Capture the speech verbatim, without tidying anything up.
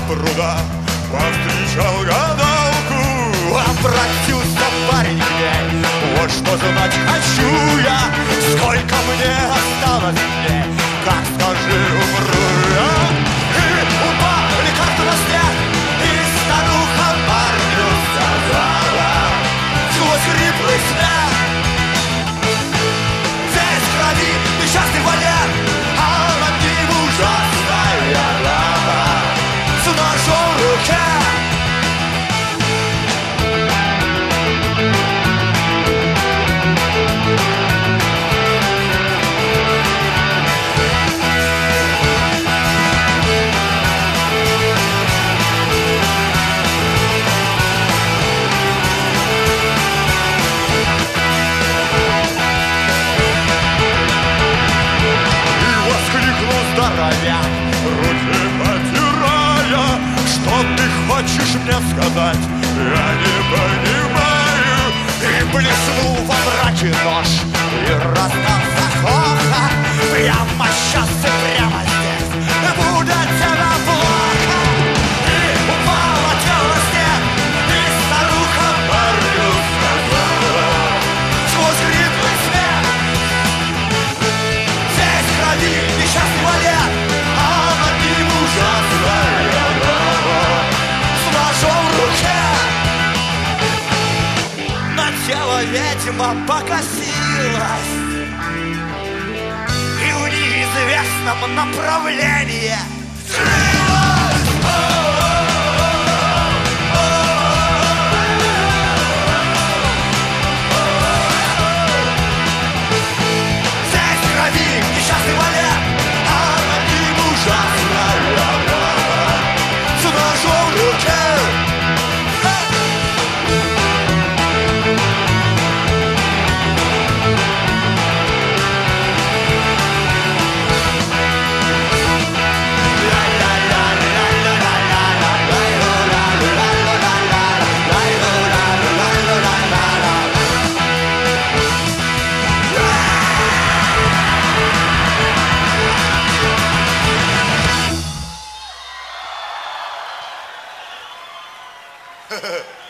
пруда повстречал гадалку. Обратился парень к ней: вот что знать хочу я, сколько мне осталось дней, как скажи, умру я. И упали карты на снег, и старуха парню сказала сквозь хриплый смех: здесь в крови несчастный валет, а над ним ужасная глава с ножом в руке. Здоровяк, руки потирая: что ты хочешь мне сказать, я не понимаю. И блеснул во мраке нож, и раздался хохот: прямо сейчас и прямо здесь будет тебе плохо. И упало тело в снег, и старуха парню сказала сквозь хриплый смех: здесь в крови несчастный валет, а над ним ужасная глава с ножом в руке. На тело ведьма покосилась, и в неизвестном направлении скрылась. Здесь в крови несчастный валет, а над ним ужасная глава с ножом в руке. Ha ha ha.